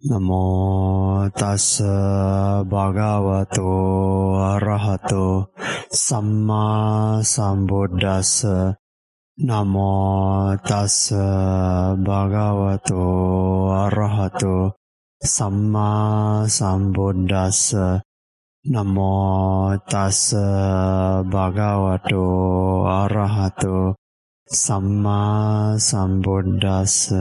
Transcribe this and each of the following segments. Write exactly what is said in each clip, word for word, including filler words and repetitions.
นะโมตัสสะภะคะวะโตอะระหะโตสัมมาสัมพุทธัสสะนะโมตัสสะภะคะวะโตอะระหะโตสัมมาสัมพุทธัสสะนะโมตัสสะภะคะวะโตอะระหะโตสัมมาสัมพุทธัสสะ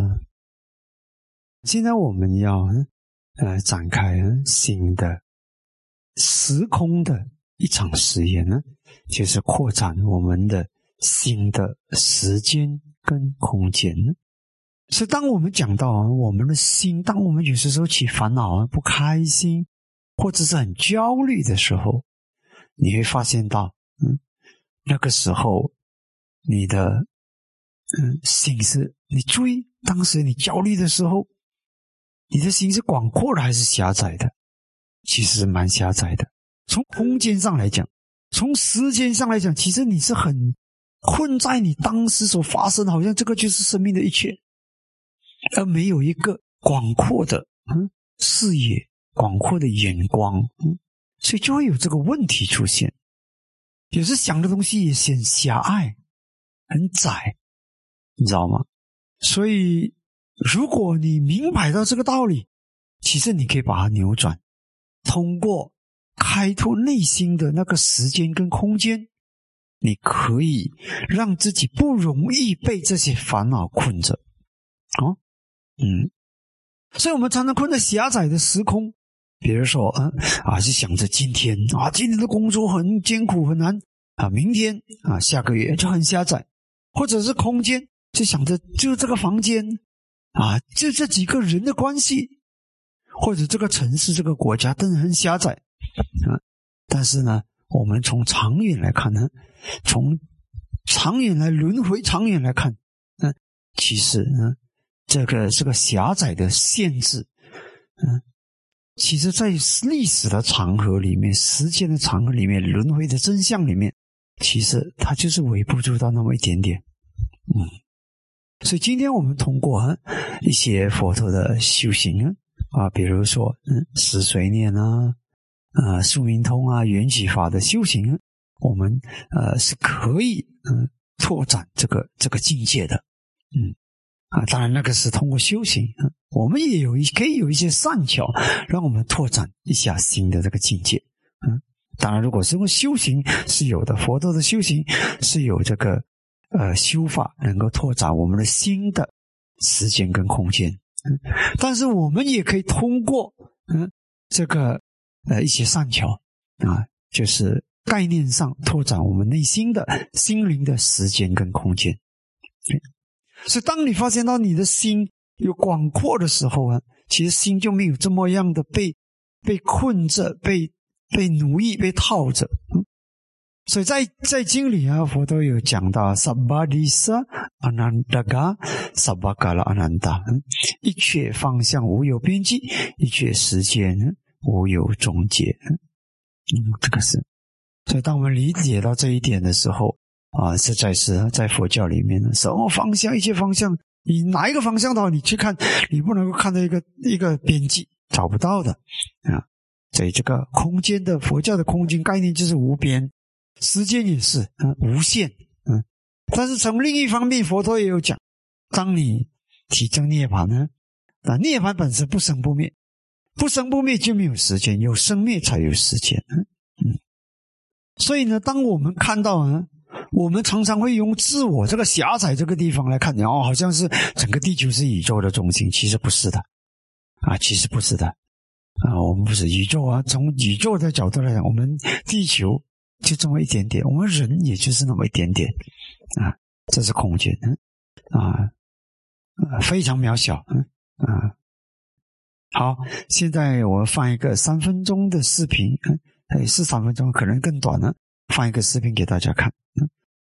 现在我们要呃展开新的时空的一场实验呢，就是扩展我们的新的时间跟空间呢。所以当我们讲到我们的心，当我们有些时候起烦恼啊、不开心，或者是很焦虑的时候，你会发现到，嗯，那个时候你的嗯心是，你注意，当时你焦虑的时候，你的心是广阔的还是狭窄的？其实蛮狭窄的。从空间上来讲，从时间上来讲，其实你是很困在你当时所发生的，好像这个就是生命的一切，而没有一个广阔的嗯视野、广阔的眼光，嗯，所以就会有这个问题出现。有时想的东西也很狭隘、很窄，你知道吗？所以如果你明白到这个道理，其实你可以把它扭转，通过开拓内心的那个时间跟空间，你可以让自己不容易被这些烦恼困着。哦，嗯，所以我们常常困在狭窄的时空，比如说，嗯啊，是想着今天啊，今天的工作很艰苦很难啊，明天啊，下个月就很狭窄，或者是空间，就想着就这个房间啊，就这几个人的关系，或者这个城市、这个国家，真的很狭窄啊。但是呢，我们从长远来看呢，从长远来轮回、长远来看，嗯，其实呢，这个这个狭窄的限制，嗯，其实在历史的长河里面、时间的长河里面、轮回的真相里面，其实它就是微不足道那么一点点，嗯。所以今天我们通过、啊、一些佛陀的修行啊，啊比如说嗯十随念啊、啊宿命通啊、缘起法的修行，我们呃是可以嗯拓展这个这个境界的，嗯啊当然那个是通过修行，嗯、我们也有一可以有一些善巧，让我们拓展一下新的这个境界，嗯当然如果是用修行是有的，佛陀的修行是有这个。呃，修法能够拓展我们的新的时间跟空间，嗯，但是我们也可以通过嗯这个呃一些善巧啊，就是概念上拓展我们内心的心灵的时间跟空间。所以当你发现到你的心有广阔的时候啊，其实心就没有这么样的被被困着、被被奴役、被套着，嗯。所以在在经里啊，佛都有讲到 Sabbadisa Anandaga Sabbakala Ananda， 一切方向无有边际，一切时间无有终结。嗯，这个是。所以当我们理解到这一点的时候啊，实在是在佛教里面呢，什么方向，一切方向，你哪一个方向的话，你去看，你不能够看到一个一个边际，找不到的啊。所以这个空间的佛教的空间概念就是无边。时间也是嗯无限嗯，但是从另一方面，佛陀也有讲，当你体证涅槃呢，那涅槃本身不生不灭，不生不灭就没有时间，有生灭才有时间，嗯嗯。所以呢，当我们看到啊，我们常常会用自我这个狭窄这个地方来看，然后好像是整个地球是宇宙的中心，其实不是的啊，其实不是的啊，我们不是宇宙啊，从宇宙的角度来讲，我们地球。就这么一点点，我们人也就是那么一点点啊，这是空间啊，呃，非常渺小，嗯啊。好，现在我放一个三分钟的视频，嗯，是三分钟，可能更短了，放一个视频给大家看，嗯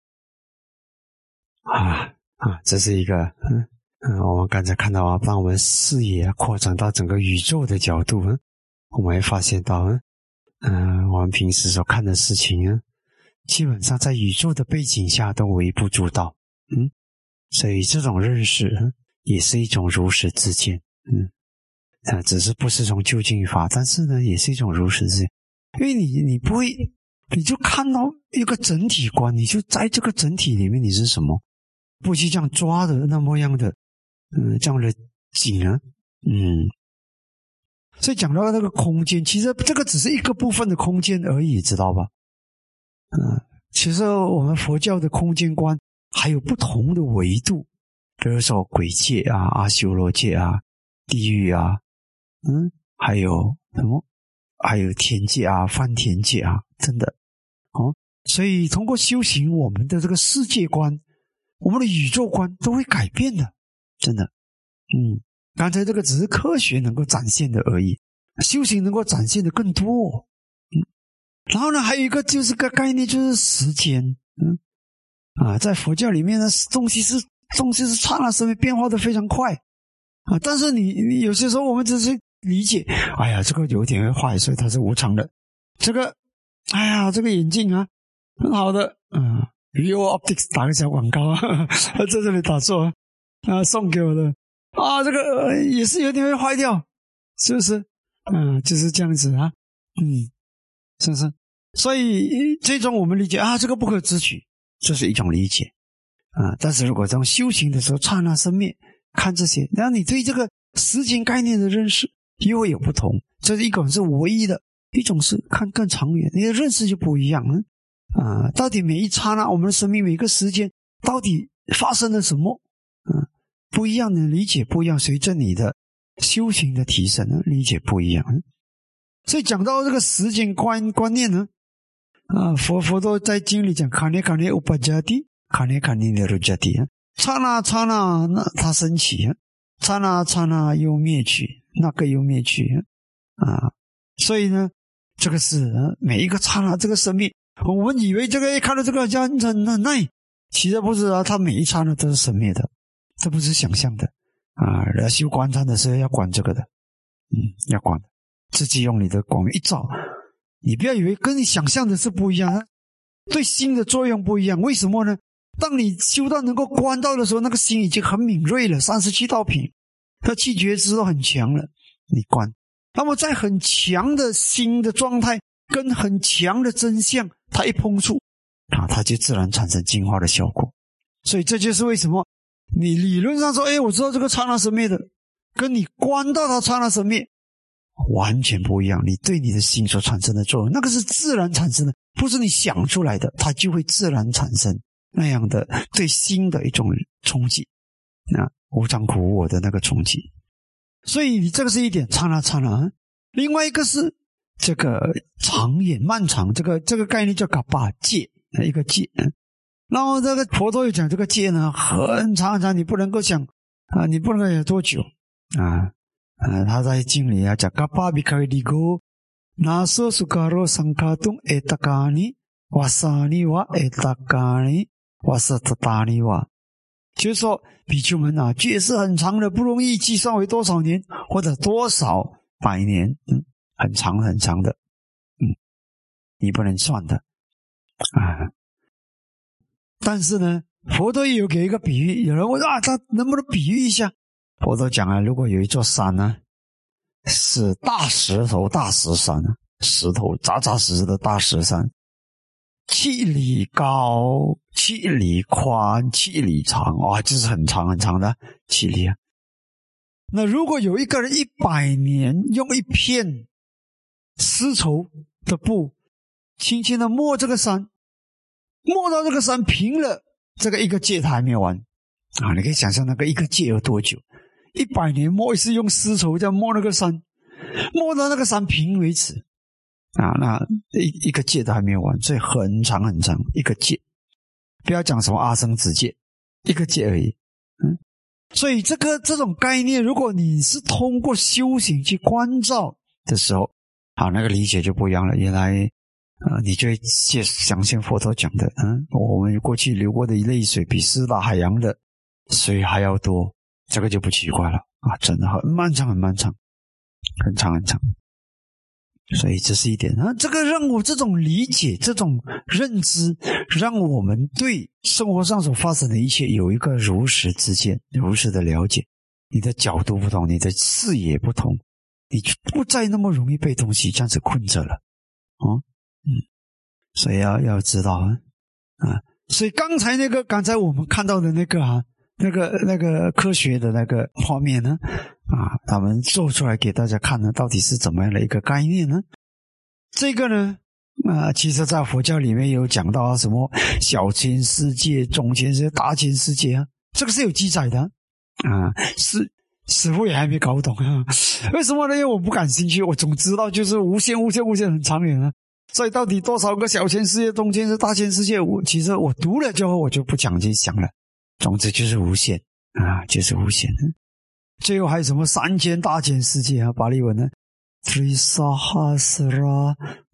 啊啊，这是一个嗯嗯，我们刚才看到啊，当我们视野扩展到整个宇宙的角度，嗯，我们会发现到嗯。嗯，我们平时所看的事情啊，基本上在宇宙的背景下都微不足道，嗯，所以这种认识也是一种如实之见，嗯， 啊，只是不是从究竟法，但是呢，也是一种如实之见。因为你你不会，你就看到一个整体观，你就在这个整体里面你是什么，不去这样抓的那么样的，嗯，这样的景啊，嗯。所以讲到那个空间，其实这个只是一个部分的空间而已，知道吧？嗯，其实我们佛教的空间观还有不同的维度，比如说鬼界啊、阿修罗界啊、地狱啊，嗯，还有什么？还有天界啊、梵天界啊，真的哦。所以通过修行，我们的这个世界观、我们的宇宙观都会改变的，真的。嗯。刚才这个只是科学能够展现的而已，修行能够展现的更多。嗯，然后呢，还有一个就是个概念，就是时间。嗯，啊，在佛教里面呢，东西是东西是刹那生灭，变化的非常快啊。但是你你有些时候我们只是理解，哎呀，这个有点会坏，所以它是无常的。这个，哎呀，这个眼镜啊，很好的，嗯 ，Vio Optics 打个小广告啊，在这里打错啊，送给我的。啊，这个、呃、也是有点会坏掉，是不是？嗯，就是这样子啊，嗯，是不是？所以最终我们理解啊，这个不可知取，这是一种理解啊。但是如果从修行的时候，刹那生灭，看这些，然后你对这个时间概念的认识又会有不同。这是一种是唯一的，一种是看更长远，你的认识就不一样了啊。到底每一刹那，我们的生命每一个时间，到底发生了什么？嗯。不一样的理解不一样，随着你的修行的提升呢，理解不一样。所以讲到这个时间观观念呢，啊，佛佛都在经里讲，卡涅卡涅乌巴加蒂，卡涅卡涅尼鲁加蒂，刹那刹那那它升起，刹那刹那又灭去，那个又灭去啊。所以呢，这个是每一个刹那这个生命，我们以为这个看到这个叫很很耐，其实不是啊，它每一刹那都是生灭的。这不是想象的啊！要修观禅的时候要管这个的，嗯，要管的。自己用你的光一照，你不要以为跟你想象的是不一样啊，对心的作用不一样。为什么呢？当你修到能够观到的时候，那个心已经很敏锐了，三十七道品，它气觉知都很强了。你观，那么在很强的心的状态跟很强的真相，它一碰触啊，它就自然产生净化的效果。所以这就是为什么。你理论上说，哎，我知道这个刹那生灭的，跟你观到它刹那生灭完全不一样。你对你的心所产生的作用，那个是自然产生的，不是你想出来的，它就会自然产生那样的对心的一种冲击，那无常苦无我的那个冲击。所以你这个是一点刹那刹那。另外一个是这个长远漫长，这个这个概念叫嘎巴界，一个界。然后这个佛陀有讲这个界呢，很长很长，你不能够想啊，你不能够想多久啊啊！他在经里啊讲，嘎巴比开利go，那说苏卡罗桑卡东埃达卡尼瓦萨尼瓦埃达卡尼瓦萨特达尼瓦，就是说比丘们啊，界是很长的，不容易计算为多少年或者多少百年，嗯，很长很长的，嗯，你不能算的啊。但是呢，佛陀也有给一个比喻，有人问啊，他能不能比喻一下？佛陀讲啊，如果有一座山呢，是大石头大石山，石头扎扎实实的大石山，七里高，七里宽，七里长，哇，这是很长很长的七里啊。那如果有一个人一百年用一片丝绸的布，轻轻的摸这个山，摸到这个山平了，这个一个界它还没有完啊！你可以想象那个一个界有多久？一百年摸一次，用丝绸这样摸那个山，摸到那个山平为止啊！那一一个界都还没有完，所以很长很长一个界。不要讲什么阿僧祇界，一个界而已。嗯，所以这个这种概念，如果你是通过修行去关照的时候，好，那个理解就不一样了。原来。啊、呃，你就会想象佛陀讲的，嗯，我们过去流过的泪水比四大海洋的水还要多，这个就不奇怪了啊！真的很漫长，很漫长，很长很长。所以这是一点啊，这个让我这种理解、这种认知，让我们对生活上所发生的一切有一个如实之见、如实的了解。你的角度不同，你的视野不同， 你就不再那么容易被东西这样子困着了。哦，嗯，所以要要知道啊，啊，所以刚才那个刚才我们看到的那个啊，那个那个科学的那个画面呢，啊，他们做出来给大家看呢，到底是怎么样的一个概念呢？这个呢，啊，其实在佛教里面有讲到什么小千世界、中千世界、大千世界啊，这个是有记载的啊，是。师父也还没搞懂啊，为什么呢？因为我不感兴趣，我总知道就是无限、无限、无限很长远啊。所以到底多少个小千世界、中千世界、大千世界，我其实我读了之后我就不讲去想了。总之就是无限啊，就是无限。最后还有什么三千大千世界啊？巴利文呢 ？Trisahasra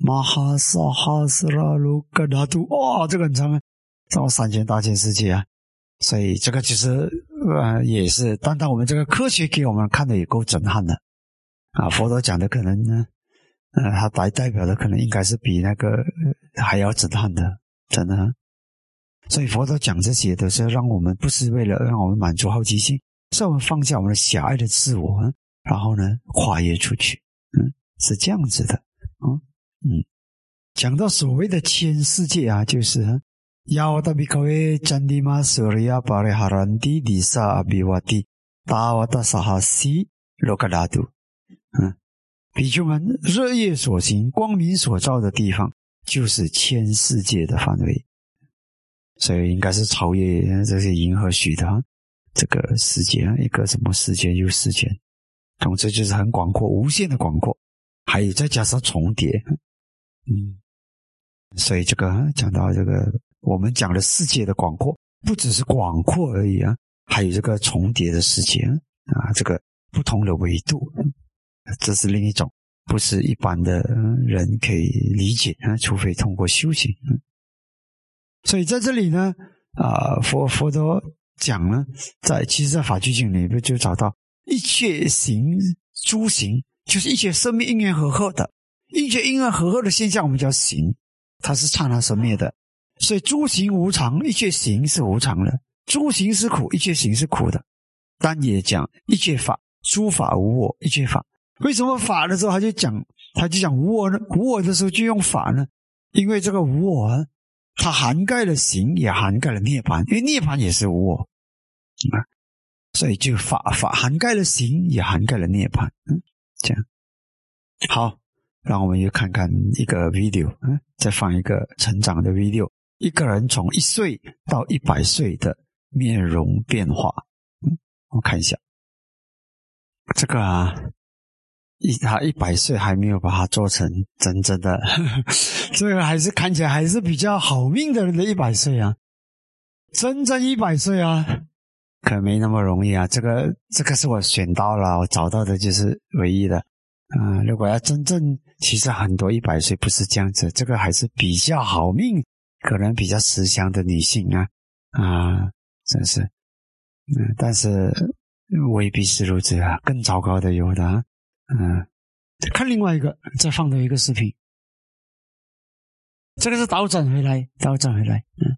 Mahasahasra Lokadhatu， 哇，这个很长啊，什么三千大千世界啊？所以这个其实呃也是，单单我们这个科学给我们看的也够震撼的啊。佛陀讲的可能呢，呃，他代代表的可能应该是比那个、呃、还要震撼的，真的。所以佛陀讲这些都是让我们不是为了让我们满足好奇心，是我们放下我们的狭隘的自我，然后呢跨越出去，嗯，是这样子的，嗯嗯。讲到所谓的千世界啊，就是。Yawata bhikkhave chandima surya pariharanti disa abhivati tawata sahasi lokadhatu。嗯，比丘们日夜所行、光明所照的地方，就是千世界的范围，所以应该是超越这些银河系的这个世界，一个什么世界又世界，总之就是很广阔、无限的广阔，还有再加上重叠。嗯，所以这个讲到这个。我们讲的世界的广阔，不只是广阔而已啊，还有这个重叠的世界啊，这个不同的维度，这是另一种，不是一般的人可以理解啊，除非通过修行。所以在这里呢，啊，佛佛陀讲呢，在其实，在法句经里面就找到一切行诸行，就是一切生命因缘和合的，一切因缘和合的现象，我们叫行，它是刹那生灭的。所以诸行无常，一切行是无常的，诸行是苦，一切行是苦的。但也讲一切法，诸法无我，一切法。为什么法的时候他就讲他就讲无我呢？无我的时候就用法呢？因为这个无我啊，它涵盖了行，也涵盖了涅槃，因为涅槃也是无我啊，所以就法法涵盖了行，也涵盖了涅槃。嗯，这样好，让我们又看看一个 video， 嗯，再放一个成长的 video。一个人从一岁到一百岁的面容变化，嗯，我看一下，这个啊，一他一百岁还没有把它做成真正的，呵呵，这个还是看起来还是比较好命的人的一百岁啊，真正一百岁啊，可没那么容易啊。这个这个是我选到了，我找到的就是唯一的啊、呃。如果要真正，其实很多一百岁不是这样子，这个还是比较好命。可能比较慈祥的女性啊啊，真是，嗯，但是未必是如此啊，更糟糕的有的啊，嗯，看另外一个，再放的一个视频，这个是倒转回来，倒转回来，嗯，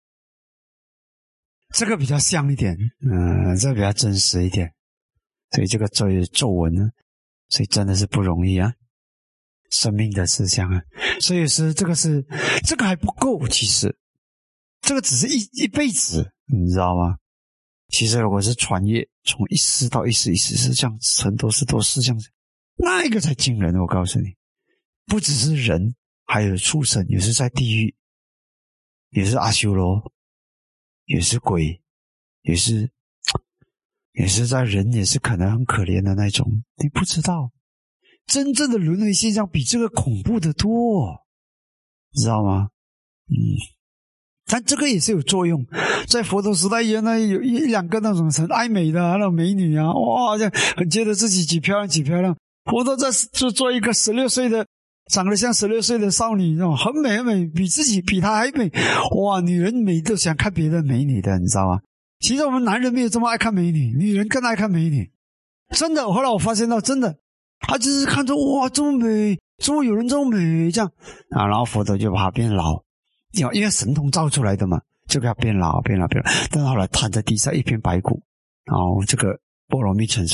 这个比较像一点，嗯，这个比较真实一点，所以这个皱皱纹呢，所以真的是不容易啊。生命的思想啊，所以是这个是这个还不够，其实这个只是一一辈子，你知道吗？其实如果是穿越从一世到一世一世是这样子，很多事都是这样子，那一个才惊人。我告诉你，不只是人，还有畜生，也是在地狱，也是阿修罗，也是鬼，也是也是在人，也是可能很可怜的那种，你不知道。真正的轮回现象比这个恐怖的多，你知道吗？嗯，但这个也是有作用。在佛陀时代，原来有一两个那种很爱美的那种美女啊，哇，这很觉得自己几漂亮几漂亮。佛陀在就做一个十六岁的，长得像十六岁的少女，那种很美很美，比自己比她还美。哇，女人美都想看别的美女的，你知道吗？其实我们男人没有这么爱看美女，女人更爱看美女。真的，后来我发现到，真的。他就是看着哇这么美，怎么有人这么美这样啊？然后佛陀就把他变老，因为因为神通造出来的嘛，就给他变老变老变老。但是后来瘫在地上一片白骨，然后这个波罗蜜成熟，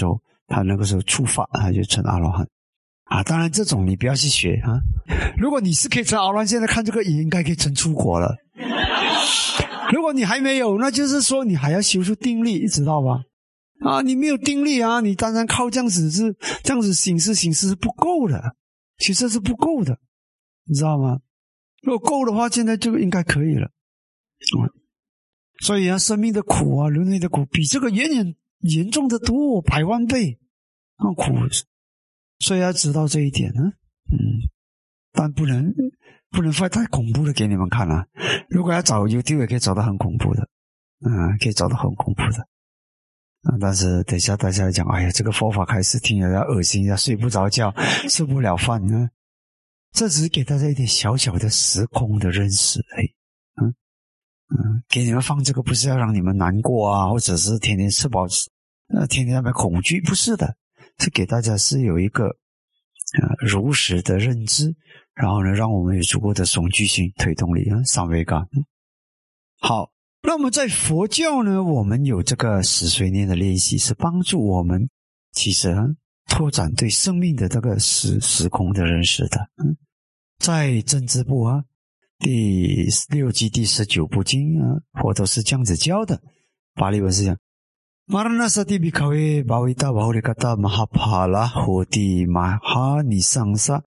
他那个时候触发，他就成阿罗汉啊。当然这种你不要去学啊。如果你是可以成阿罗汉，现在看这个也应该可以成出国了。如果你还没有，那就是说你还要修出定力，知道吧？啊，你没有定力啊，你单单靠这样子是这样子行事行事是不够的，其实是不够的，你知道吗？如果够的话，现在就应该可以了。嗯，所以啊，生命的苦啊，轮回的苦比这个远远严重的多，百万倍啊苦。所以要知道这一点呢，嗯，但不能不能放太恐怖的给你们看啊。如果要找 YouTube 也可以找到很恐怖的，啊、嗯，可以找到很恐怖的。啊，但是等一下大家讲，哎呀，这个佛法开始听了要恶心，要睡不着觉，吃不了饭呢。这只是给大家一点小小的时空的认识而已。嗯嗯，给你们放这个不是要让你们难过啊，或者是天天吃饱，呃，天天在那边恐惧，不是的，是给大家是有一个呃如实的认知，然后呢，让我们有足够的悚惧心、推动力啊，三维感。好。那么在佛教呢，我们有这个死随念的练习，是帮助我们其实、啊、拓展对生命的这个时时空的认识的。嗯，在政治部啊第六季第十九部经啊，佛都是这样子教的。巴利文是讲 Maranasati bhikkhave bhavita bahurikata mahaphala hoti mahanisangsa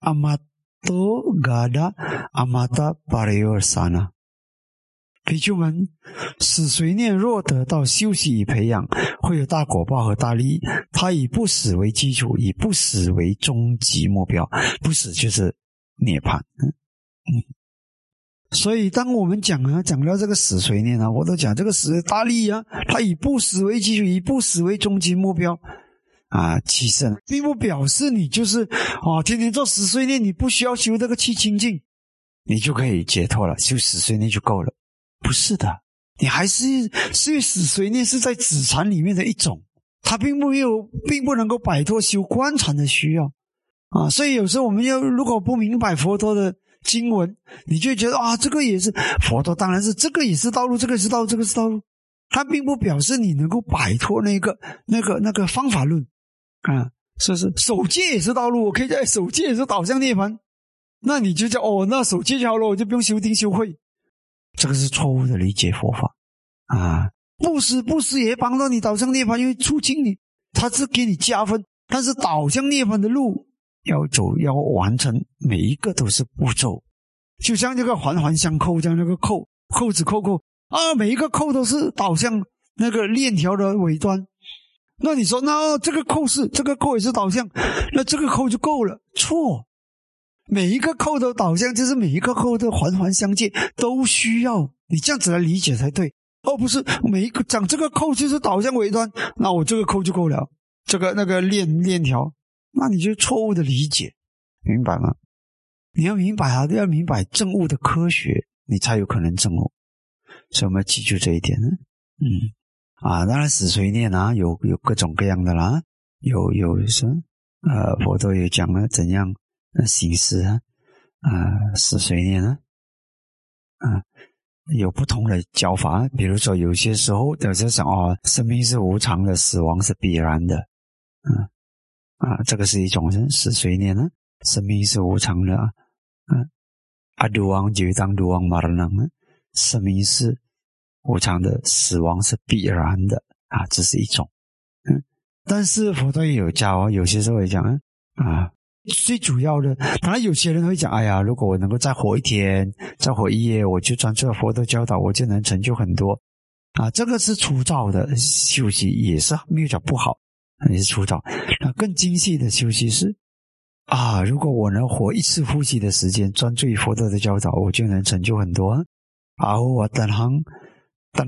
amato gada amata paryorsana。比丘们，死随念若得到修习与培养，会有大果报和大利益。它以不死为基础，以不死为终极目标。不死就是涅槃。嗯嗯，所以当我们讲啊，讲到这个死随念啊，我都讲这个死大利益啊，它以不死为基础，以不死为终极目标啊。其实并不表示你就是哦，天天做死随念，你不需要修这个气清净，你就可以解脱了，修死随念就够了。不是的，你还是是因为死随念是在止禅里面的一种，它并不没有，并不能够摆脱修观禅的需要啊。所以有时候我们要如果不明白佛陀的经文，你就会觉得啊，这个也是佛陀，当然是这个也是道路，这个是道路，这个是道路。它并不表示你能够摆脱那个那个那个方法论啊，是不是？守戒也是道路，我可以讲守戒也是导向涅槃，那你就叫哦，那守戒就好了，我就不用修定修慧。这个是错误的理解佛法啊！布施布施也帮到你导向涅槃，因为促进你，它是给你加分。但是导向涅槃的路要走，要完成，每一个都是步骤，就像这个环环相扣，这样那个扣扣子扣扣啊，每一个扣都是导向那个链条的尾端。那你说，那这个扣是这个扣也是导向，那这个扣就够了？错。每一个扣的导向就是每一个扣的环环相接，都需要你这样子来理解才对。哦，不是每一个讲这个扣就是导向尾端，那我这个扣就够了，这个那个链链条，那你就错误的理解，明白吗？你要明白啊，要明白证悟的科学，你才有可能证悟。所以我们要记住这一点呢。嗯，啊，当然死随念啊，有有各种各样的啦，有有什呃，佛陀也讲了怎样。行事啊，啊，死随念啊，啊，有不同的教法。比如说，有些时候有些想哦，生命是无常的，死亡是必然的，嗯啊，这个是一种死随念呢。生命是无常的，嗯，阿杜王就当杜王马尔能呢，生命是无常的，死亡是必然的啊，这是一种。嗯，但是佛陀也有教啊，有些时候会讲啊。最主要的，当然有些人会讲，哎呀，如果我能够再活一天，再活一夜，我就专注佛陀教导，我就能成就很多啊。这个是粗糙的休息，也是没有讲不好，也是粗糙。那更精细的休息是啊，如果我能活一次呼吸的时间，专注于佛陀的教导，我就能成就很多。啊，我等行。Dan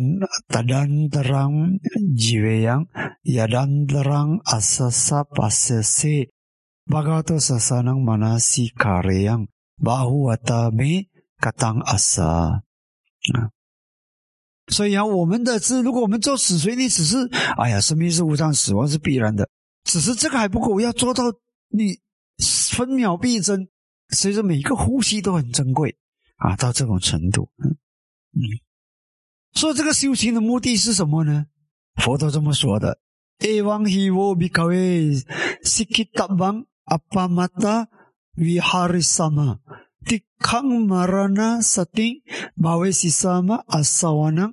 dadandarang jiweyang yadandarang asasa pasese bagato sasanang manasi kareyang bahuwata me katang asa 啊，所以啊，我们的是，如果我们做死随念，只是哎呀，生命是无常，死亡是必然的，只是这个还不够，要做到你分秒必争，随着每一个呼吸都很珍贵啊，到这种程度，嗯嗯。所以这个修行的目的是什么呢？佛陀这么说的， Evam hivo bhikkhave sikkhitabang appamata viharisama tikkhaṃ marana sating bhavesisama asavanam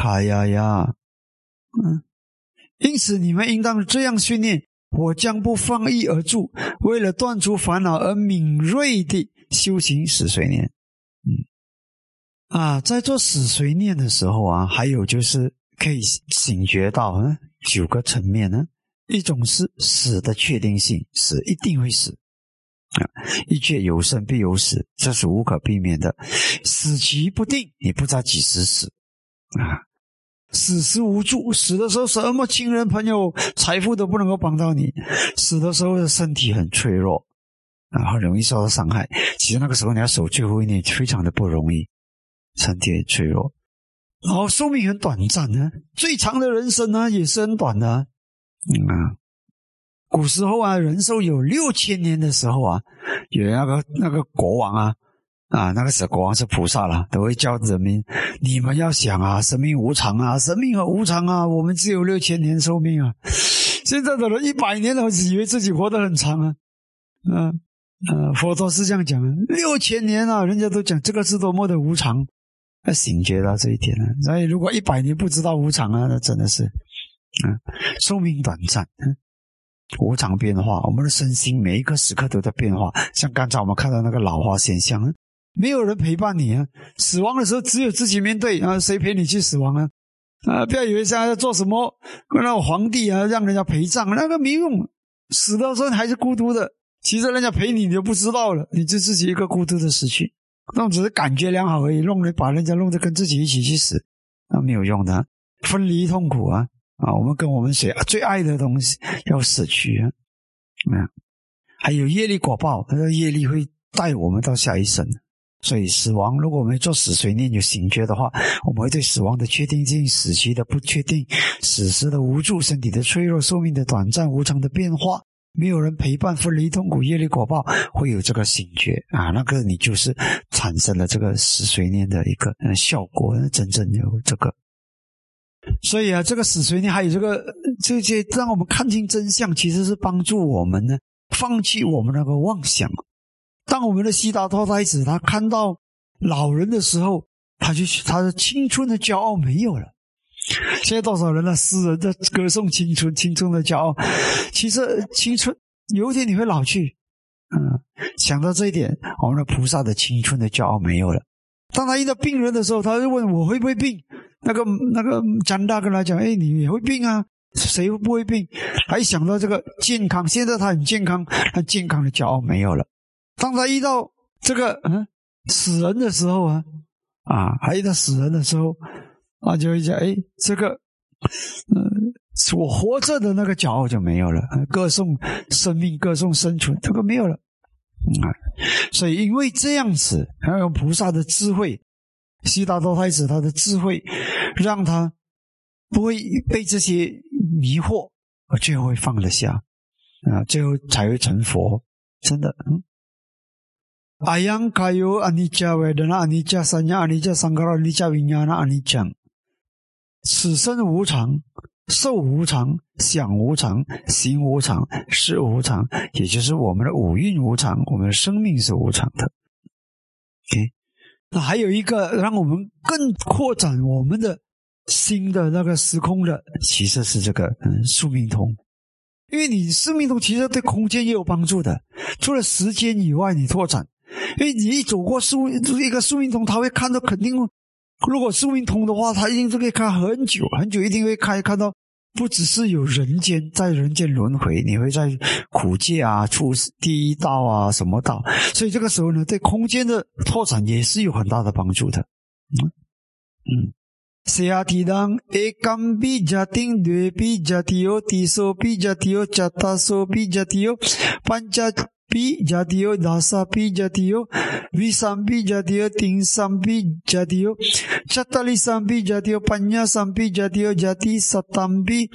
kayaya。因此你们应当这样训练，我将不放逸而住，为了断除烦恼而敏锐地修行死随念。嗯啊，在做死随念的时候啊，还有就是可以醒觉到啊九个层面呢。一种是死的确定性，死一定会死啊，一切有生必有死，这是无可避免的。死期不定，你不知道几时死啊。死时无助，死的时候什么亲人朋友财富都不能够帮到你，死的时候的身体很脆弱啊，很容易受到伤害。其实那个时候你要守最后一念非常的不容易，身体很脆弱，然后寿命很短暂呢，最长的人生呢也是很短的。嗯啊，古时候啊，人寿有六千年的时候啊，有那个那个国王啊啊，那个时候国王是菩萨啦，都会叫人民，你们要想啊，生命无常啊，生命很无常啊，我们只有六千年寿命啊。现在的人一百年了，以为自己活得很长啊。嗯呃，佛陀是这样讲的，六千年啊，人家都讲这个是多么的无常，要醒觉到这一点了。所以如果一百年不知道无常啊，那真的是，嗯，寿命短暂，嗯。无常变化，我们的身心每一个时刻都在变化。像刚才我们看到那个老化现象，没有人陪伴你啊，死亡的时候只有自己面对啊，谁陪你去死亡啊？啊，不要以为现在要做什么那种皇帝啊，让人家陪葬，那个没用，死的时候还是孤独的。其实人家陪你，你就不知道了，你就自己一个孤独的死去，那种只是感觉良好而已，弄人把人家弄得跟自己一起去死，那没有用的，分离痛苦啊。啊，我们跟我们谁最爱的东西要死去啊！啊，还有业力果报，那个业力会带我们到下一生。所以死亡，如果我们做死随念有醒觉的话，我们会对死亡的确定性、死期的不确定、死时的无助、身体的脆弱、寿命的短暂、无常的变化，没有人陪伴、分离痛苦、业力果报，会有这个醒觉啊！那个你就是产生了这个死随念的一个呃效果，真正有这个。所以啊，这个死随念还有这个这些让我们看清真相，其实是帮助我们呢放弃我们那个妄想。当我们的悉达多太子他看到老人的时候，他就他的青春的骄傲没有了。现在多少人啊，诗人在歌颂青春，青春的骄傲。其实青春有一天你会老去，嗯，想到这一点，我们的菩萨的青春的骄傲没有了。当他遇到病人的时候，他就问我会不会病。那个那个张大跟他讲，哎，你也会病啊？谁不会病？还想到这个健康，现在他很健康，他健康的骄傲没有了。当他遇到这个嗯死人的时候啊，啊，还遇到死人的时候啊，就会讲，哎，这个嗯、呃，我活着的那个骄傲就没有了，歌颂生命，歌颂生存，这个没有了。啊、嗯，所以因为这样子，还有菩萨的智慧。悉达多太子他的智慧让他不会被这些迷惑，而最后会放得下啊，最后才会成佛。真的，嗯。Ayang kayo anicca vedana anicca sanya anicca sankhara anicca viññāna anicca，此生无常，受无常，想无常，行无常，识无常，也就是我们的五蕴无常，我们的生命是无常的。OK。那还有一个让我们更扩展我们的新的那个时空的，其实是这个嗯宿命通。因为你宿命通其实对空间也有帮助的，除了时间以外，你拓展。因为你一走过宿一个宿命通，他会看到肯定，如果宿命通的话，他一定是可以看很久很久，一定会看看到。不只是有人间，在人间轮回，你会在苦界啊、处第一道啊、什么道，所以这个时候呢，对空间的拓展也是有很大的帮助的。嗯嗯。Sayatidang ekam bijating dve bijatiyo tiso bijatiyo chataso bijatiyo pancha bijatiyo dasa bijatiyo visam bijatiyo tinsam bijatiyo chatalisam bijatiyo panyasam bijatiyo jati satambi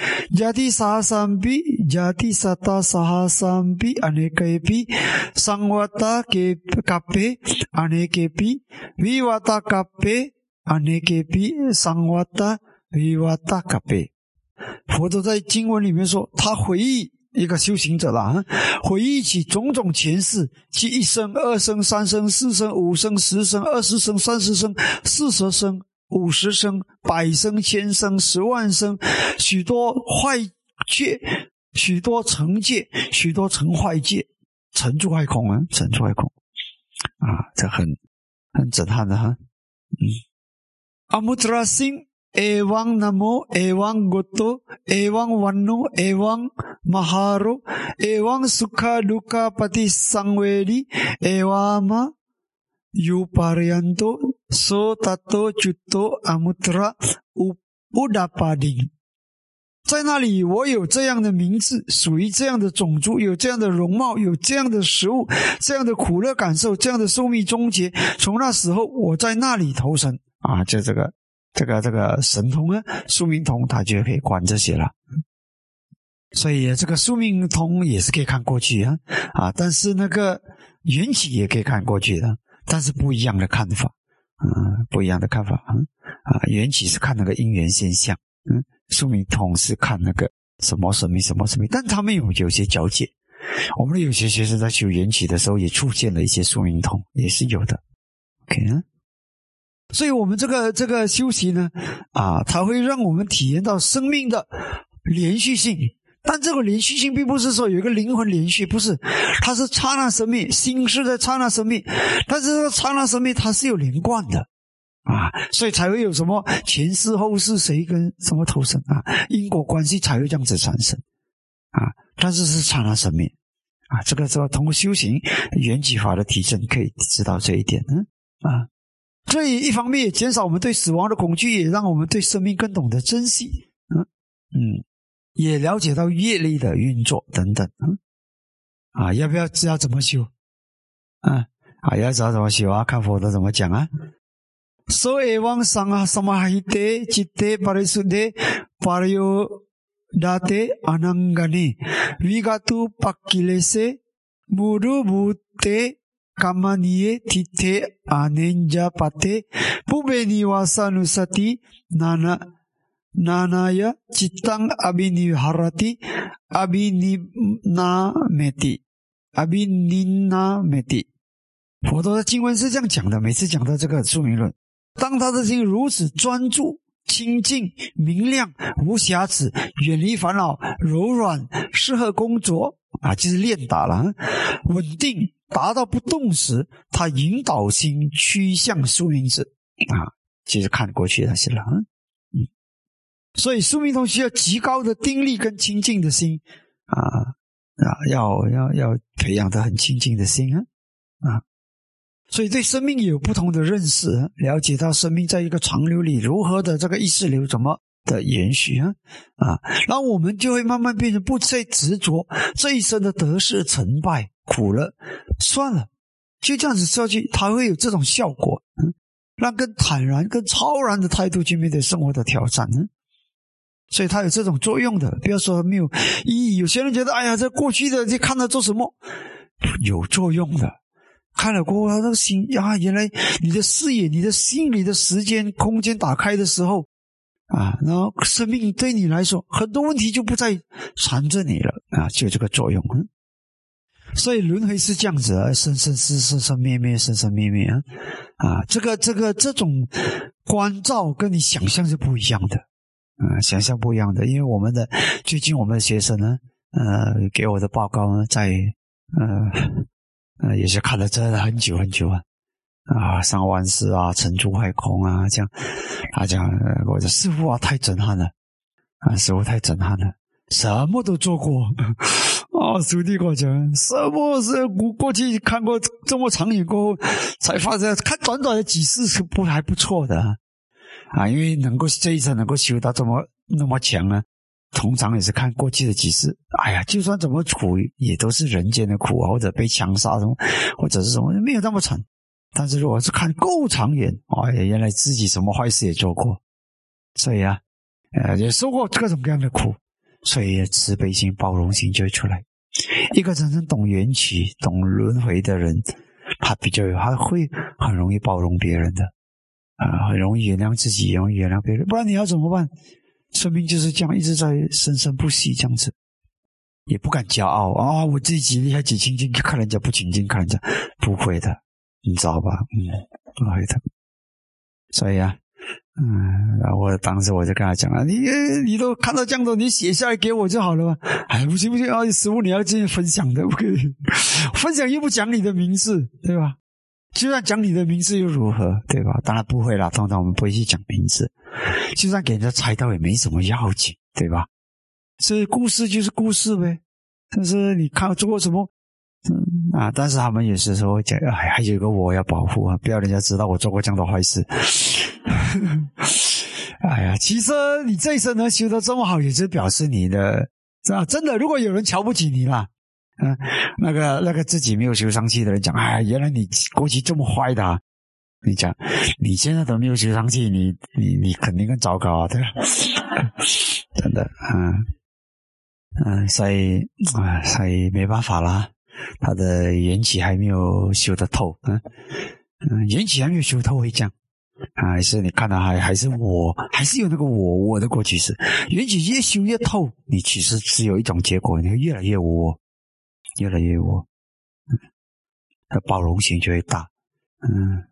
jati sahasambi jati sata sahasambi anekepi sangwata ke kape anekepi vivata kape anekepi sangwata vivata kape。 佛陀在经文里面说，他回忆一个修行者啦，回忆起种种前世，即一生、二生、三生、四生、五生、十生、二十生、三十生、四十生、五十生、百生、千生、十万生，许多坏界，许多成界，许多成坏界，成住坏空啊，成住坏空啊，这很很震撼的哈。嗯，阿穆特拉星。Ewang namo, ewang goto, ewang wano, ewang maharo, ewang sukha dukkha pati sangvedi, ewama yuparyanto, so tato jutto amutra udapading。在那里，我有这样的名字，属于这样的种族，有这样的容貌，有这样的食物，这样的苦乐感受，这样的寿命终结。从那时候，我在那里投生啊，就这个。这个这个神通啊，宿命通他就可以观这些了，所以这个宿命通也是可以看过去啊啊，但是那个缘起也可以看过去的，但是不一样的看法，嗯，不一样的看法啊啊，缘起是看那个因缘现象，嗯，宿命通是看那个什么神秘什么神秘，但他们有有些交界。我们的有些学生在修缘起的时候也出现了一些宿命通，也是有的 ，OK 啊。所以我们这个这个修习呢，啊，它会让我们体验到生命的连续性。但这个连续性并不是说有一个灵魂连续，不是，它是刹那生命，心是在刹那生命，但是这个刹那生命它是有连贯的啊，所以才会有什么前世后世谁跟什么投生啊，因果关系才会这样子产生啊，但是是刹那生命啊，这个这个通过修行缘起法的提升可以知道这一点呢啊。所以一方面也减少我们对死亡的恐惧，也让我们对生命更懂得珍惜，嗯嗯，也了解到业力的运作等等，嗯啊，要不要知道怎么修？啊啊，要知道怎么修啊？看佛陀怎么讲啊 ？So evam sangha samahite citte parisuddhe paryodate anangane vigatu pakkilese mudu bhute kamaniye tite anenja pate pubeni wasanusati nana nanaya cittang abiniharati abinameti abininameti。佛陀的经文是这样讲的，每次讲到这个宿命论，当他的心如此专注、清净、明亮、无瑕疵，远离烦恼、柔软、适合工作啊，就是练打了，稳定。达到不动时，他引导心趋向宿命者啊，其实看过去那些了，嗯，所以宿命通需要极高的定力跟清净的心啊啊，要要要培养的很清净的心啊啊，所以对生命有不同的认识，了解到生命在一个长流里如何的这个意识流怎么的延续啊啊，然后我们就会慢慢变成不再执着这一生的得失成败。苦了，算了，就这样子下去，它会有这种效果，嗯，让更坦然、更超然的态度去面对生活的挑战，嗯，所以它有这种作用的。不要说没有意义，有些人觉得，哎呀，这过去的这看到做什么，有作用的。看了过后，那个心啊，原来你的视野、你的心里的时间、空间打开的时候啊，然后生命对你来说，很多问题就不再缠着你了啊，就有这个作用，嗯。所以轮回是这样子的，生生世世生灭灭生生灭灭啊啊，这个这个这种关照跟你想象是不一样的啊，想象不一样的，因为我们的最近我们的学生呢，呃，给我的报告呢，在呃呃也是看了真的很久很久啊啊，上万世啊，成住坏空啊，这样他讲我的师父啊，太震撼了啊，师父太震撼了，什么都做过。啊，徒弟跟我讲，什么是我过去看过这么长远过后，才发现看短短的几次是不还不错的啊，啊因为能够这一生能够修到这么那么强呢，通常也是看过去的几次，哎呀，就算怎么苦，也都是人间的苦，或者被枪杀什么，或者是什么，没有那么惨。但是如果是看够长远，哎呀，原来自己什么坏事也做过，所以啊，呃，也受过各种各样的苦。所以慈悲心、包容心就会出来。一个真正懂缘起、懂轮回的人，他比较有，他会很容易包容别人的，啊、呃，很容易原谅自己，容易原谅别人。不然你要怎么办？ 生命就是这样，一直在生生不息这样子，也不敢骄傲啊、哦！我自己几厉害几清净，看人家不清净，看人家不会的，你知道吧？嗯，不会的。所以啊，嗯，然后我当时我就跟他讲了，你你都看到这样的，你写下来给我就好了嘛。哎，不行不行啊，师父你要进行分享的，不可以分享又不讲你的名字，对吧？就算讲你的名字又如何，对吧？当然不会啦，通常我们不会去讲名字，就算给人家猜到也没什么要紧，对吧？所以故事就是故事呗。但是你看做过什么，嗯啊，但是他们有时候会讲，哎，还有一个我要保护啊，不要人家知道我做过这样的坏事。哎呀，其实你这一生能修得这么好，也是表示你的，是吧？真的，如果有人瞧不起你啦。嗯，那个那个自己没有修上气的人讲，哎，原来你过去这么坏的、啊，你讲你现在都没有修上气，你你你肯定更糟糕啊，对吧？真的，嗯嗯，所以啊，所以没办法啦，他的缘起还没有修得透，嗯嗯，缘起还没有修透会这样啊，还是你看到还还是我，还是有那个我我的过去式，缘起越修越透，你其实只有一种结果，你会越来越我。越来越我，嗯，它包容性就会大，嗯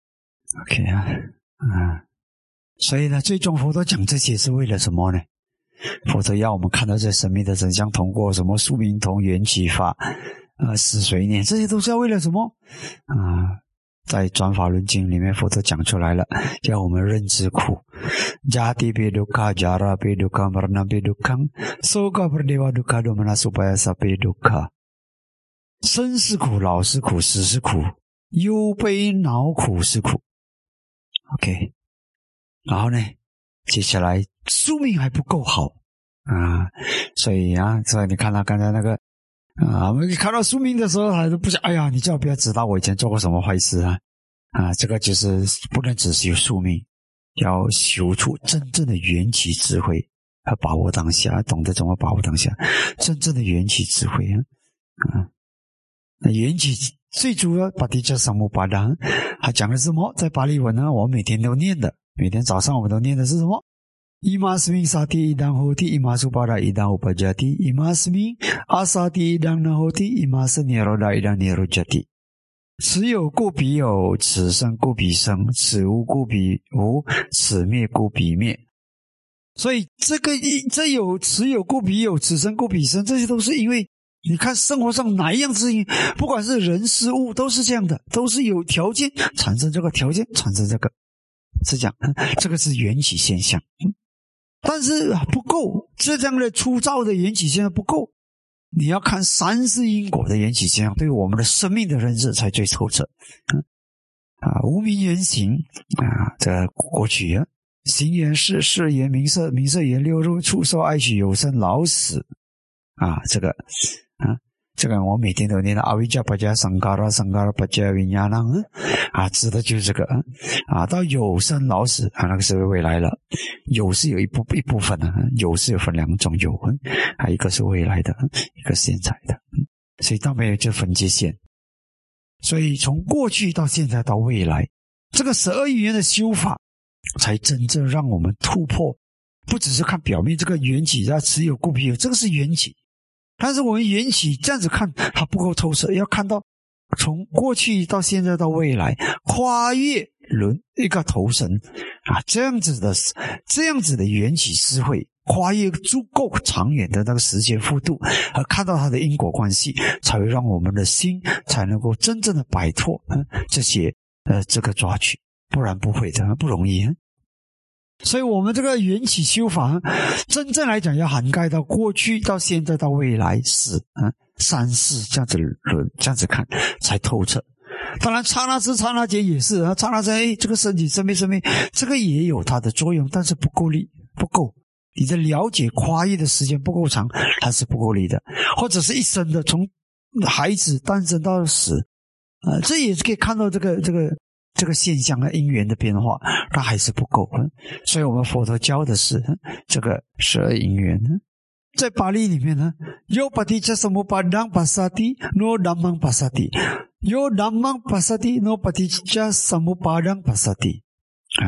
，OK 啊，嗯，所以呢，最终佛陀讲这些是为了什么呢？佛陀要我们看到这生命的真相，通过什么宿命通、缘起法、呃死随念，这些都是要为了什么啊？在转法轮经里面，佛陀讲出来了，要我们认知苦。Jati pe dukkha, jara pe dukkha, marana pe dukkha, soka pradeva dukkha, domana supayasa pe dukkha。生是苦，老是苦，死是苦，忧悲恼苦是苦。OK， 然后呢，接下来宿命还不够好啊，所以啊，所以你看到刚才那个啊，我们看到宿命的时候，还是不想，哎呀，你最好不要知道我以前做过什么坏事啊啊，这个就是不能只是有宿命，要修出真正的缘起智慧，要把握当下，懂得怎么把握当下，真正的缘起智慧啊啊。那缘起最主要巴蒂迦萨姆巴达，他讲的是什么？在巴利文呢，我们每天都念的，每天早上我们都念的是什么？伊玛斯明萨蒂伊当后蒂伊玛苏巴达伊当乌巴加蒂伊玛斯明阿萨蒂伊当那后蒂伊玛斯尼罗达伊当尼罗加蒂。此有故彼有，此生故彼生，此无故彼无，此灭故彼灭。所以这个这有此有故彼有，此生故彼生，这些都是因为你看生活上哪一样事情，不管是人事物都是这样的，都是有条件产生这个条件产生这个，是这样，这个是缘起现象。但是不够，这样的粗糙的缘起现象不够，你要看三世因果的缘起现象，对我们的生命的认识才最透彻。啊，无名缘行啊，这过去啊，行缘事，事缘名色，名色缘六入，触受爱取有生老死啊，这个啊，这个我每天都念的阿维迦巴迦桑嘎拉桑嘎拉巴迦维亚囊啊，指的就是这个啊，到有生老死啊，那个是未来了。有是有一部一部分的，有是有分两种有，啊，一个是未来的，一个是现在的，所以到没有这分界线。所以从过去到现在到未来，这个十二因缘的修法，才真正让我们突破，不只是看表面这个缘起啊，此有故彼有，这个是缘起。但是我们缘起这样子看，它不够透彻，要看到从过去到现在到未来，跨越轮一个头神啊，这样子的这样子的缘起智慧，跨越足够长远的那个时间幅度，而看到它的因果关系，才会让我们的心才能够真正的摆脱、嗯、这些呃这个抓取，不然不会的，不容易。所以我们这个缘起修法，真正来讲要涵盖到过去到现在到未来世啊、嗯、三世这样子轮这样子看才透彻。当然刹那之刹那间也是啊，刹那间哎这个身体生命生命这个也有它的作用，但是不够力，不够。你的了解跨越的时间不够长，它是不够力的。或者是一生的从孩子诞生到死啊、呃，这也是可以看到这个这个这个现象的因缘的变化，它还是不够。所以我们佛陀教的是这个十二因缘。在巴利里面呢，有巴提迦萨姆巴当巴萨蒂 no 达芒巴萨蒂，有达芒巴萨蒂 no 巴提迦萨姆巴当巴萨蒂啊。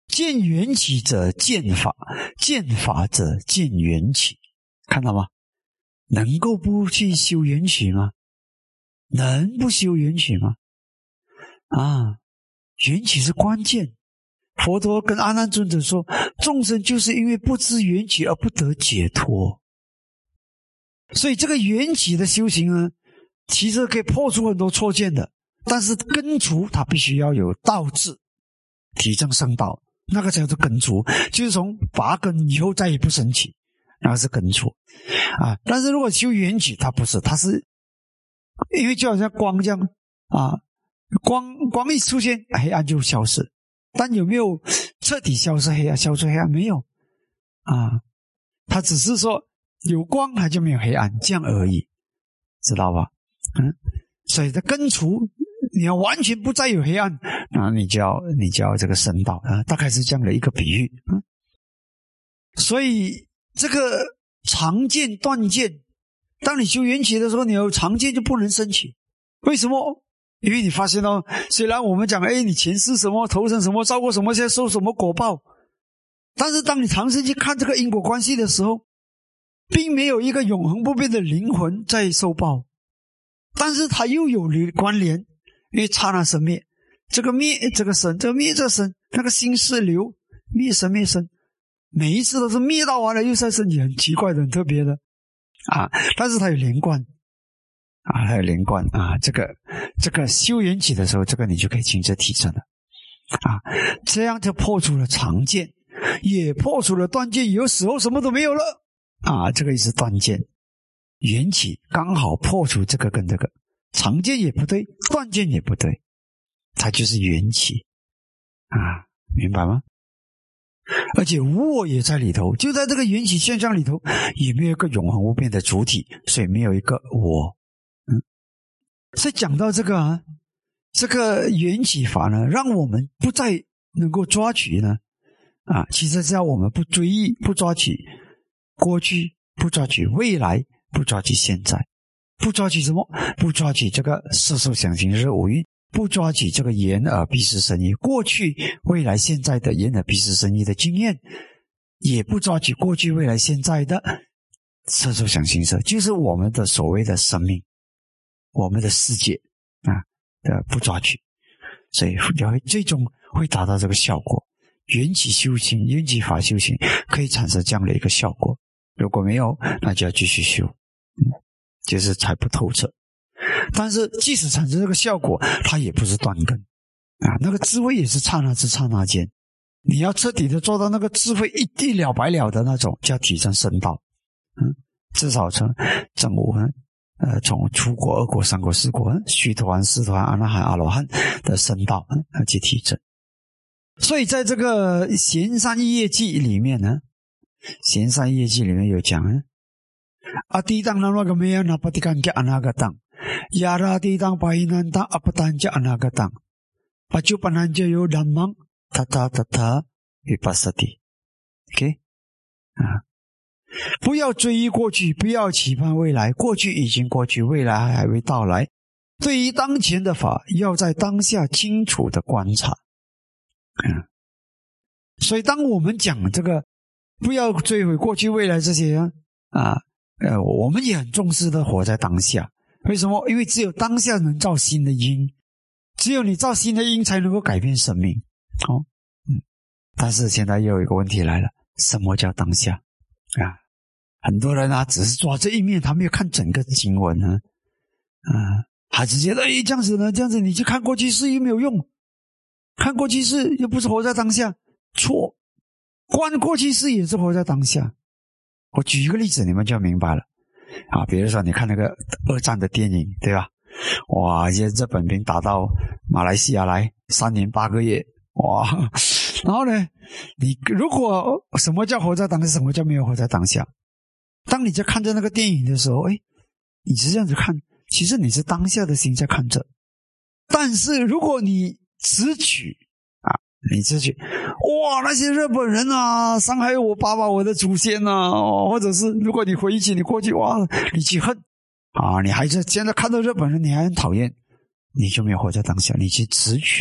见缘起者见法，见法者见缘起。看到吗？能够不去修缘起吗？能不修缘起吗？啊，缘起是关键。佛陀跟阿难尊者说，众生就是因为不知缘起而不得解脱。所以这个缘起的修行呢，其实可以破除很多错见的，但是根除它必须要有道智，体证圣道，那个叫做根除，就是从拔根以后再也不升起，那个是根除啊。但是如果修缘起，它不是，它是因为就好像光这样啊，光光一出现，黑暗就消失，但有没有彻底消失黑暗，消除黑暗？没有啊，它只是说有光它就没有黑暗，这样而已，知道吧？嗯，所以的根除，你要完全不再有黑暗，那你就要你就要这个升道啊，大概是这样的一个比喻。嗯，所以这个常见断见，当你修缘起的时候，你有常见就不能升起。为什么？因为你发现哦，虽然我们讲，哎，你前世什么投生什么造过什么，现在受什么果报，但是当你尝试去看这个因果关系的时候，并没有一个永恒不变的灵魂在受报，但是它又有关联，因为刹那生灭，这个灭这个生，这个灭这个生，那个心是流，灭生灭生，每一次都是灭到完了又再生起，很奇怪的，很特别的啊，但是它有连贯啊，还有连贯啊，这个这个修缘起的时候，这个你就可以亲自体证了啊，这样就破除了常见，也破除了断见，有时候什么都没有了啊，这个也是断见。缘起刚好破除这个跟这个，常见也不对，断见也不对，它就是缘起啊，明白吗？而且无我也在里头，就在这个缘起现象里头，也没有一个永恒无变的主体，所以没有一个我。嗯，所以讲到这个啊，这个缘起法呢，让我们不再能够抓取呢啊，其实是要我们不追忆，不抓取过去，不抓取未来，不抓取现在，不抓取什么？不抓取这个色受想行识五蕴，不抓取这个眼耳鼻识身意，过去未来现在的眼耳鼻识身意的经验，也不抓取过去未来现在的色受想行识，就是我们的所谓的生命，我们的世界啊的不抓取，所以最终会达到这个效果。缘起修行，缘起法修行可以产生这样的一个效果，如果没有，那就要继续修，嗯，就是才不透彻。但是即使产生这个效果，它也不是断根啊，那个智慧也是刹那之刹那间，你要彻底的做到那个智慧一地了百了的那种，叫体证圣道，嗯，至少从证悟呃，从初果、二果、三果、四果、须陀洹、斯陀洹、阿那含、阿罗汉的圣道啊，去体证。所以在这个贤三一业记里面呢，贤三一业记里面有讲呢，阿地当那那个没有那不地干叫阿那个当，亚拉地当巴伊南当阿不单叫阿那个当，巴就巴南就有南芒塔塔塔塔与巴萨蒂 ，OK 啊，不要追忆过去，不要期盼未来，过去已经过去，未来还未到来。对于当前的法，要在当下清楚的观察。嗯，所以当我们讲这个不要追悔过去未来这些啊，呃，我们也很重视的活在当下。为什么？因为只有当下能造新的因，只有你造新的因才能够改变生命。哦，嗯，但是现在又有一个问题来了，什么叫当下啊？很多人啊，只是抓这一面，他没有看整个经文呢，啊，他只觉得诶这样子呢，这样子你去看过去式又没有用。看过去式又不是活在当下，错，观过去式也是活在当下。我举一个例子，你们就明白了啊。比如说，你看那个二战的电影，对吧？哇，一些日本兵打到马来西亚来，三年八个月，哇！然后呢，你如果什么叫活在当下，什么叫没有活在当下？当你在看着那个电影的时候，哎，你是这样子看，其实你是当下的心在看着。但是如果你直取啊，你直取，哇，那些日本人啊，伤害我爸爸，我的祖先啊，哦、或者是如果你回忆起你过去，哇，你去恨啊，你还是现在看到日本人，你还很讨厌，你就没有活在当下，你去直取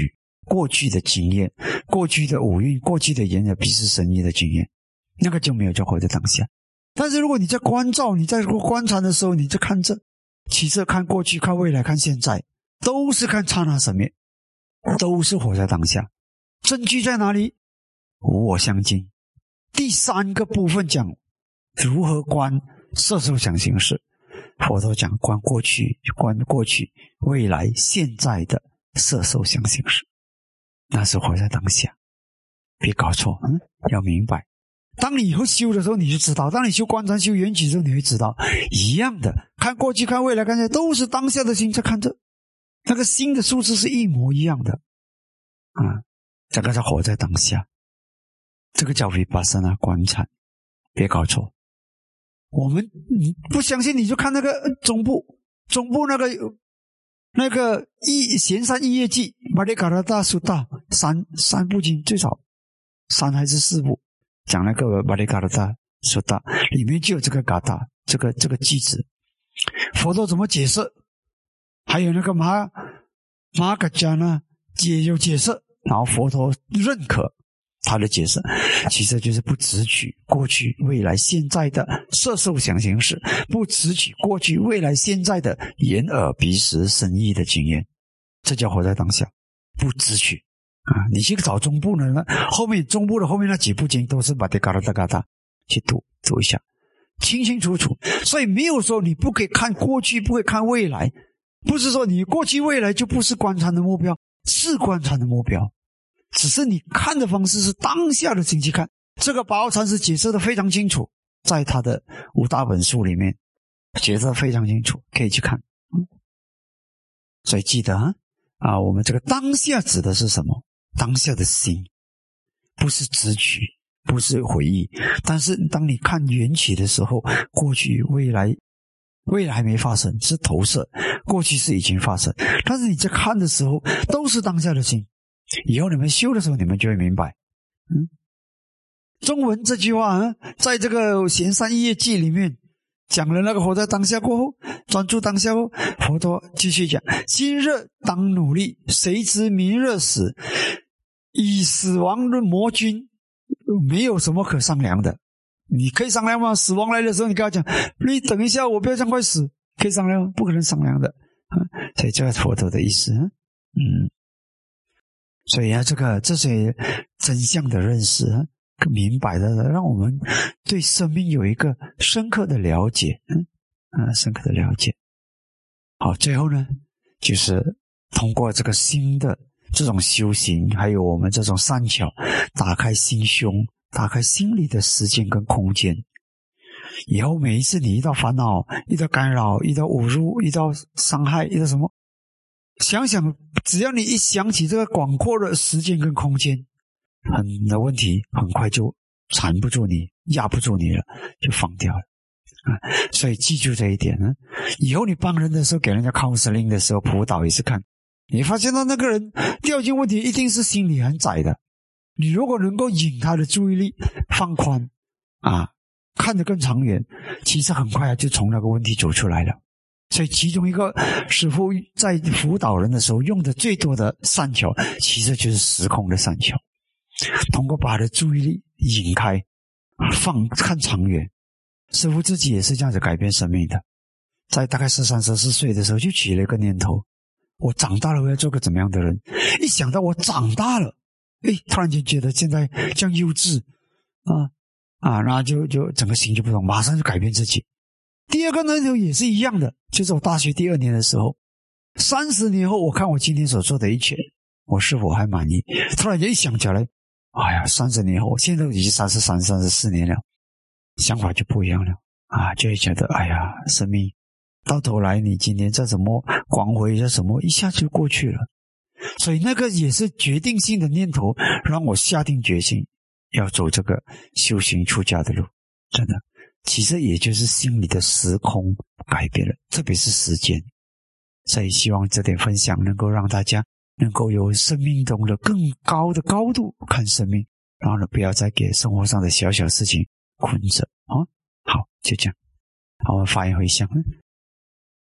过去的经验，过去的五蕴，过去的眼耳鼻识身意的经验，那个就没有叫活在当下。但是如果你在观照，你在观察的时候，你在看这其实看过去，看未来，看现在，都是看刹那生灭，都是活在当下。证据在哪里？无我相尽。第三个部分讲如何观色受想行识，佛陀讲观过去，观过去未来现在的色受想行识，那是活在当下。别搞错，嗯，要明白。当你以后修的时候你就知道，当你修观禅修缘起的时候你会知道，一样的，看过去看未来看现在都是当下的心在看着，那个心的数字是一模一样的啊，这个是活在当下，这个叫vipassana观禅，别搞错。我们你不相信你就看那个中部中部那个那个一闲山一叶记巴利嘎拉大苏大三三部经，最少三还是四部讲那个巴利嘎拉大苏大，里面就有这个嘎达这个这个句子，佛陀怎么解释？还有那个马马嘎迦呢也有解释，然后佛陀认可他的解释，其实就是不执取过去未来现在的色受想行识，不执取过去未来现在的眼耳鼻识身意的经验，这叫活在当下，不执取啊！你去找中部呢，后面中部的后面那几部经都是把这嘎达嘎达去读读一下，清清楚楚。所以没有说你不可以看过去，不可以看未来，不是说你过去未来就不是观禅的目标，是观禅的目标，只是你看的方式是当下的心去看。这个八二禅师解释的非常清楚，在他的五大本书里面解释的非常清楚，可以去看。嗯、所以记得啊，啊，我们这个当下指的是什么？当下的心，不是执取，不是回忆。但是当你看缘起的时候，过去未来未来还没发生，是投射，过去是已经发生，但是你在看的时候都是当下的心。以后你们修的时候你们就会明白。嗯，中文这句话啊，在这个闲山一叶记里面讲了那个活在当下过后，专注当下后，佛陀继续讲，今日当努力，谁知明日死，以死亡论魔君，没有什么可商量的。你可以商量吗？死亡来的时候你跟他讲，你等一下我不要这样快死，可以商量吗？不可能商量的啊！所以这个佛陀的意思。嗯，所以啊，这个这些真相的认识，明白的，让我们对生命有一个深刻的了解。嗯啊，深刻的了解。好，最后呢，就是通过这个新的这种修行，还有我们这种善巧，打开心胸，打开心里的时间跟空间。以后每一次你遇到烦恼，遇到干扰，遇到侮辱，遇到伤害，遇到什么，想想，只要你一想起这个广阔的时间跟空间，很的问题很快就缠不住你，压不住你了，就放掉了啊！所以记住这一点呢。以后你帮人的时候，给人家 counseling 的时候，辅导也是看，你发现到那个人掉进问题，一定是心里很窄的。你如果能够引他的注意力放宽啊，看得更长远，其实很快就从那个问题走出来了。所以其中一个师父在辅导人的时候用的最多的善巧，其实就是时空的善巧，通过把他的注意力引开，放看长远。师父自己也是这样子改变生命的，在大概十三十四岁的时候就起了一个念头，我长大了我要做个怎么样的人。一想到我长大了，诶，突然间觉得现在这样幼稚啊啊，然后就就整个心就不同，马上就改变自己。第二个念头也是一样的，就是我大学第二年的时候，三十年后我看我今天所做的一切，我是否还满意？突然间一想起来，哎呀，三十年后，现在已经三十三、三十四年了，想法就不一样了啊，就会觉得，哎呀，生命到头来，你今天在什么光辉，在什么，一下就过去了。所以那个也是决定性的念头，让我下定决心要走这个修行出家的路。真的，其实也就是心里的时空改变了，特别是时间。所以希望这点分享能够让大家能够有生命中的更高的高度看生命，然后呢，不要再给生活上的小小事情困着啊。好，就这样。好，我们发言回向。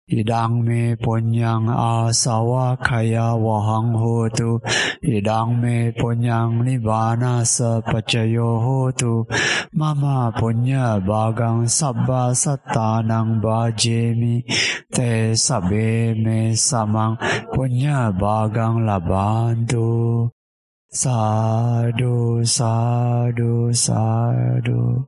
อิดังเมปุญญังอาสาวะขยาวหังโหตุอิดังเมปุญญังนิบานาสปัจจโยโหตุมะมะปุญญาบากังสัพพะสัตตานังบาเจมิเตสัพเพเมสัมมังปุญญาบากังลาบันตุสาธุสาธุสาธุ